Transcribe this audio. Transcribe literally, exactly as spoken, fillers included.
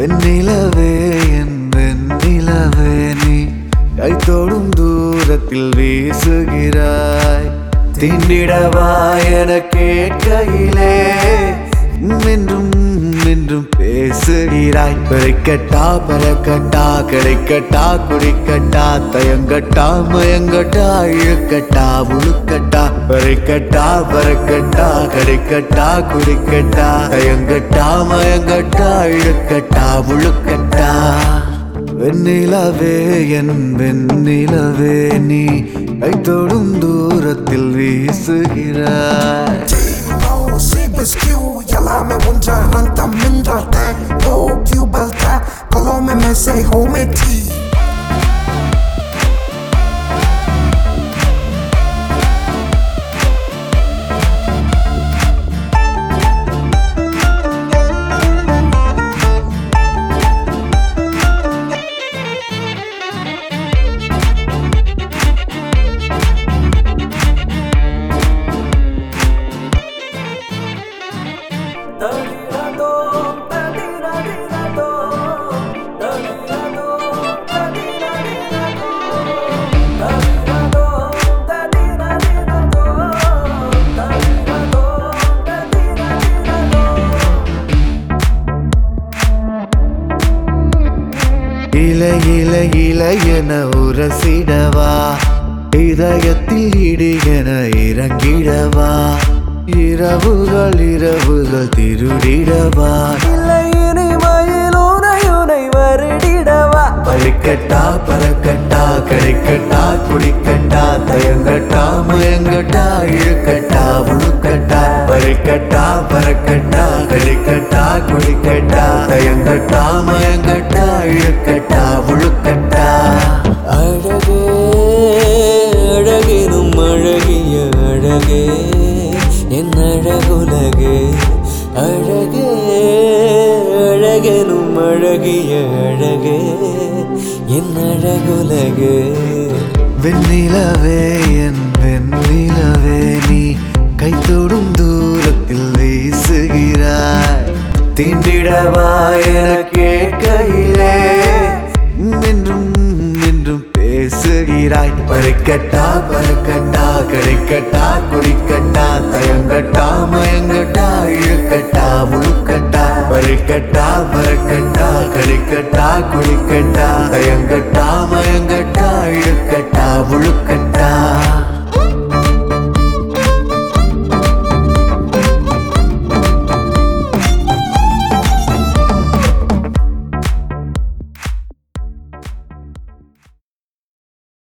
வெண்ணிலவே என் வெண்ணிலவே நீ கைத்தோடும் தூரத்தில் வீசுகிறாய். திண்டிடவா என கேட்கையிலே என்றும் என்றும் பேசுகிறாய். பறிக்கட்டா பறக்கட்டா கிடைக்கட்டா குடிக்கட்டா தயங்கட்டா மயங்கட்டா இழுக்கட்டா உழுக்கட்டா. பறிக்கட்டா பறக்கட்டா கிடைக்கட்டா குடிக்கட்டா தயங்கட்டா மயங்கட்டா இழுக்கட்டா உழுக்கட்டா. வெண்ணிலவே என் வெண்ணிலவே நீ கைத்தோடும் தூரத்தில் வீசுகிறாய். Llame un jarranta mientras te toque u balta Colome me se hometi இலை இலை இலை என உரசிடவா இதயத்தில் இடி என இறங்கிடவா. இரவுகள் இரவுகள் திருடிடவா இல்லையினி மயிலுனை வருடிடவா. பறிக்கட்டா பறக்கட்டா கிடைக்கட்டா குடிக்கட்டா தயங்கட்டா மயங்கட்டா இழுக்கட்டா உழுக்கட்டா. பறிக்கட்டா பறக்கட்டா கிடைக்கட்டா குடிக்கட்டா தயங்கட்டா மயங்கட்டா இழுக்கட்டா உழுக்கட்டா. அழகே அழகெனும் அழகிய அழகே என் அழகுலகே. அழகே அழகெனும் அழகிய அழகே என் அழகுலகே. வெண்ணிலவே என் வெண்ணிலவே நீ கைத்தோடும் தூரத்தில் வீசுகிறாய். தீண்டிடவா என கேட்கையிலே என்றும் என்றும் பேசுகிறாய். பறிக்கட்டா பறக்கட்டா கிடைக்கட்டா குடிக்கட்டா தயங்கட்டா மயங்கட்டா இழுக்கட்டா உழுக்கட்டா. பறிக்கட்டா பறக்கட்டா கிடைக்கட்டா குடிக்கட்டா தயங்கட்டா மயங்கட்டா இழுக்கட்டா உழுக்கட்டா.